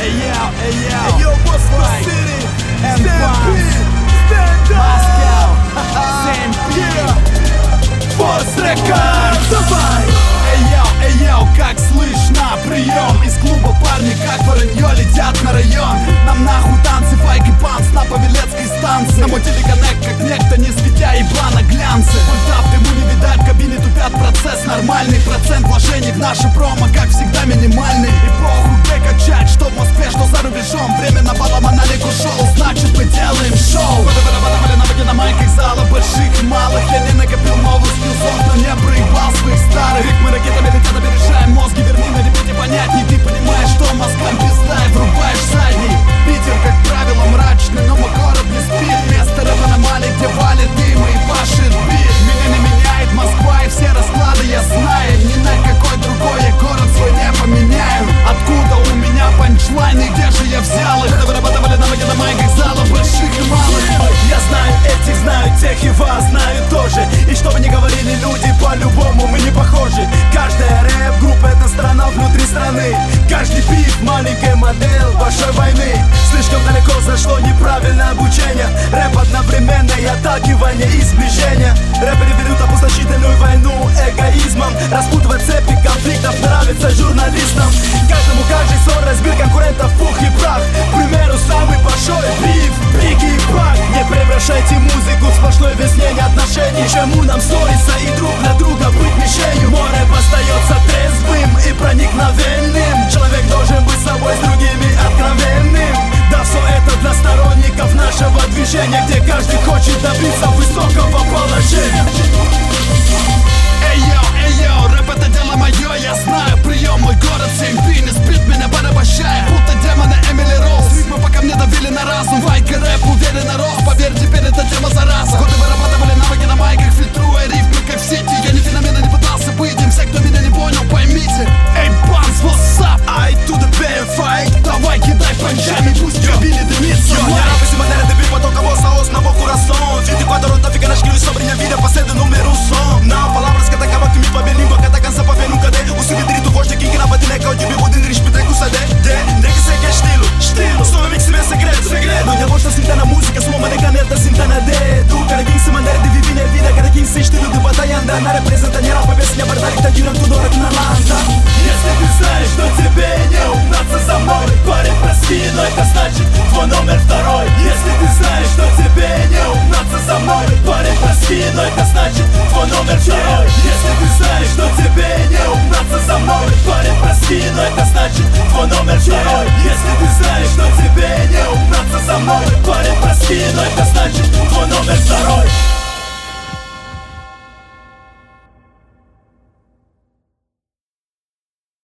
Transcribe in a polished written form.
Yo, Moscow City, Stampede, stand up, Moscow, Force Records, давай! Эй-йоу, как слышно, прием из клуба парни, как воронье, летят на район. Нам нахуй танцы, файк и панс на Павелецкой станции. На мой телеконнект, как некто, не светя ебла на глянце. Пульта в дыму не видать, в кабине тупят, процесс нормальный. Процент вложений в наши промо, как всегда, минимальный. И похуй, где качать, что в Москве, что за рубежом. Время на балом, а на реку шоу, значит мы делаем шоу. Выработали навыки на майках зала, больших и малых. Я не накопил новых скиллзов, но не проебал своих старых. Ритмы ракетами летят, опережаем мозги, верни на репите понятней. Ты понимаешь, что мозгам пизда и врубаешь задний. Питер, как правило, мрачный, но мой город не спит. Место рэпа на Мали, где валит дым и пашет бит. Меня не меняет Москва и все расклады я знаю. Ни на какой другой я город свой не поменяю. Откуда у меня панчлайны, где же я взял их? Это вырабатывали навыки на майках зала, больших и малых. Я знаю этих, знаю тех и вас знаю тоже. И что бы ни говорили люди, по-любому мы не похожи. Каждая рэп-группа — это страна внутри страны. Каждый бит — маленькая модель большой войны. Слишком далеко зашло неправильное обучение. Рэп — одновременное отталкивание и сближение. Рэперы ведут опустошительную войну эгоизмом. Распутывать цепи конфликтов нравится журналистам. Каждому каждый сон разбил конкурентов пух и прах. К примеру, самый большой биф, Бигги и Пак. Не превращайте музыку в сплошное объяснение отношений. Чему нам ссориться и друг на друга быть мишенью? Мой рэп остается трезвым и проникновенным. Человек должен быть собой, с другими откровенным. Да, все это для сторонников нашего движения, где каждый хочет добиться высокого положения. Эй-йоу, рэп — это дело мое, я знаю прием. Мой город 7P не спит, меня порабощая. Будто демоны Эмили Роуз. Ритмы пока мне давили на разум. Вайк и рэп уверенно рос. Поверь, теперь это тема зараза. Годы вырабатывали навыки на майках, фильтруя рифмы как в сети. Я не феномена, не пытался быть им. Все, кто меня не понял, поймите. Эй, Банс, what's up? I to the band fight. Давай кидай панчами, пусть кабели дымится. Я рапы si maneira de vir para tocar vossa voz no meu coração. 24 horas fica na escrita sobre minha vida, passei do número som. Não, palavras que atacam que me pra ver língua, que tá cansa pra ver nunca dê. O subdireito gosta que na batineca, o de bibo de respeito com o CD. De que sei que é estilo, só me que se vê segredo. Minha voz tá cinta na música, sua mãe caneta cinta na dedo. Cada quem se maneira de viver minha vida, cada quem se estilo de batalha anda. На representa не рапа, без меня бардак, так дюран туда рак на ланда. Если ты знаешь, что тебе не угнаться за мной, парень, прости, но это значит твой номер второй. Если ты знаешь, что тебе не угнаться за мной, парень, прости, но это значит твой номер второй. Если ты знаешь, что тебе не угнаться за мной, парень, прости, но это значит твой номер второй. Если ты знаешь, что тебе не угнаться за мной, парень, прости, но это